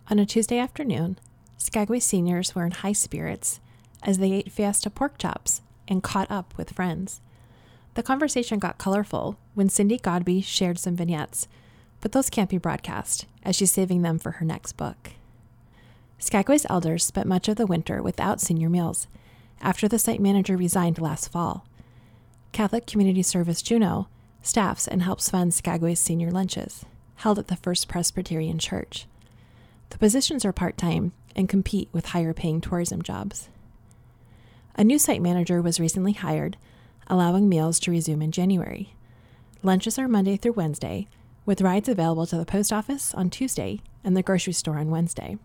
On a Tuesday afternoon, Skagway seniors were in high spirits as they ate Fiesta pork chops and caught up with friends. The conversation got colorful when Cindy Godby shared some vignettes, but those can't be broadcast, as she's saving them for her next book. Skagway's elders spent much of the winter without senior meals, after the site manager resigned last fall. Catholic Community Service Juneau staffs and helps fund Skagway's senior lunches, held at the First Presbyterian Church. The positions are part-time and compete with higher-paying tourism jobs. A new site manager was recently hired, allowing meals to resume in January. Lunches are Monday through Wednesday, with rides available to the post office on Tuesday and the grocery store on Wednesday.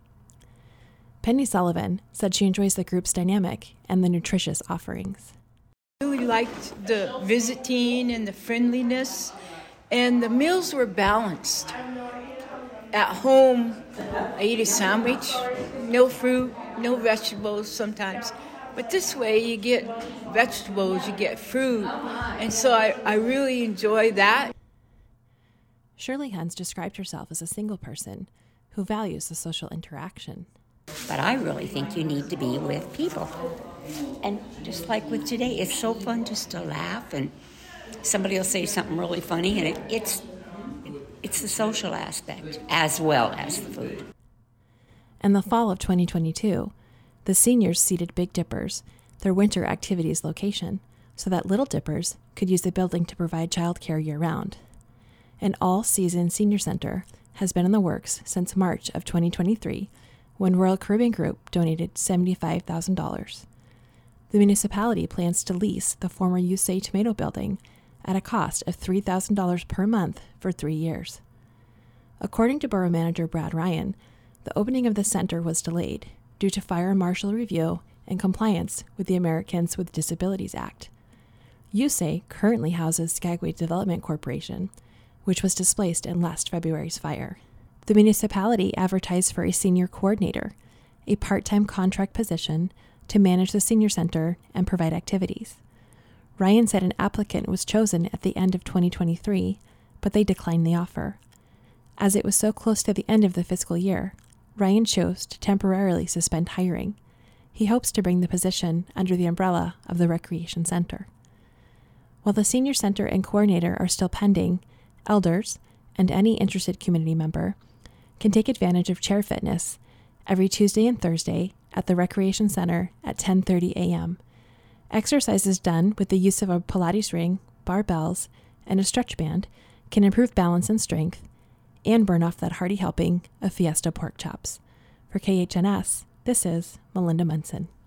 Penny Sullivan said she enjoys the group's dynamic and the nutritious offerings. I really liked the visiting and the friendliness, and the meals were balanced. At home, I eat a sandwich, no fruit, no vegetables sometimes. But this way you get vegetables, you get fruit, and so I really enjoy that. Shirley Hens described herself as a single person who values the social interaction. But I really think you need to be with people. And just like with today, it's so fun just to laugh, and somebody will say something really funny, and it's the social aspect as well as the food. In the fall of 2022, the seniors seeded Big Dippers, their winter activities location, so that Little Dippers could use the building to provide childcare year-round. An all-season senior center has been in the works since March of 2023, when Royal Caribbean Group donated $75,000. The municipality plans to lease the former USAY Tomato Building at a cost of $3,000 per month for 3 years. According to Borough Manager Brad Ryan, the opening of the center was delayed due to fire marshal review and compliance with the Americans with Disabilities Act. USAY currently houses Skagway Development Corporation, which was displaced in last February's fire. The municipality advertised for a senior coordinator, a part-time contract position to manage the senior center and provide activities. Ryan said an applicant was chosen at the end of 2023, but they declined the offer. As it was so close to the end of the fiscal year, Ryan chose to temporarily suspend hiring. He hopes to bring the position under the umbrella of the Recreation Center. While the senior center and coordinator are still pending, elders, and any interested community member, can take advantage of chair fitness every Tuesday and Thursday at the Recreation Center at 10:30 a.m. Exercises done with the use of a Pilates ring, barbells, and a stretch band can improve balance and strength and burn off that hearty helping of Fiesta pork chops. For KHNS, this is Melinda Munson.